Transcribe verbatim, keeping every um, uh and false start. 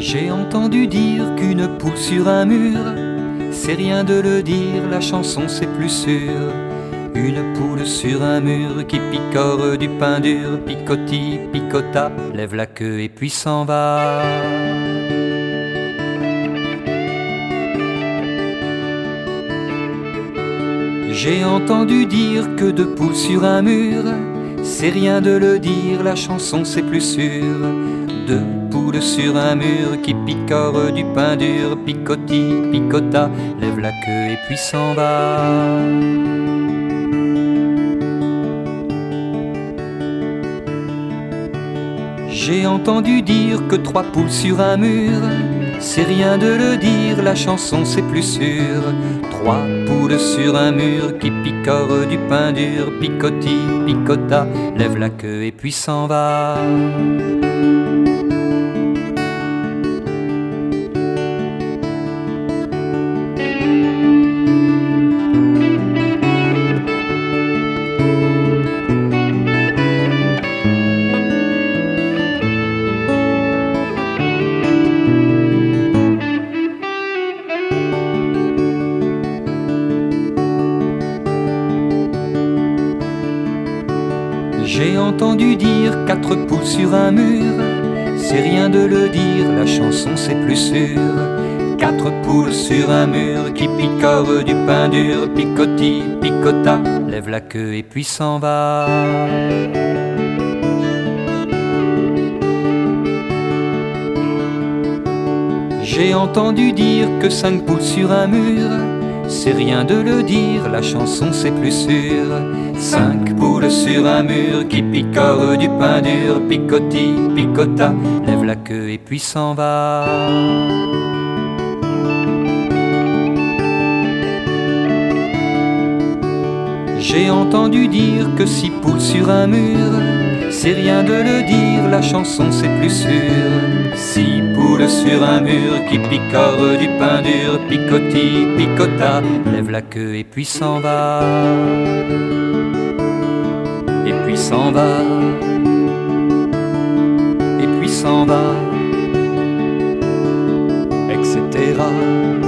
J'ai entendu dire qu'une poule sur un mur, c'est rien de le dire, la chanson c'est plus sûr. Une poule sur un mur qui picore du pain dur, picoti, picota, lève la queue et puis s'en va. J'ai entendu dire que deux poules sur un mur, c'est rien de le dire, la chanson c'est plus sûr. Deux poules sur un mur qui picorent du pain dur, picoti, picota, lève la queue et puis s'en va. J'ai entendu dire que trois poules sur un mur, c'est rien de le dire, la chanson c'est plus sûr. Trois poules sur un mur qui picorent du pain dur, picoti, picota, lève la queue et puis s'en va. J'ai entendu dire quatre poules sur un mur, c'est rien de le dire, la chanson c'est plus sûr. Quatre poules sur un mur qui picorent du pain dur, picoti, picota, lève la queue et puis s'en va. J'ai entendu dire que cinq poules sur un mur, c'est rien de le dire, la chanson c'est plus sûr. Cinq poules sur un mur qui picorent du pain dur, picoti, picota, lève la queue et puis s'en va. J'ai entendu dire que six poules sur un mur, c'est rien de le dire, la chanson c'est plus sûr. Six poules sur un mur qui picorent du pain dur, picoti, picota, lève la queue et puis s'en va. Et puis s'en va. Et puis s'en va. et cetera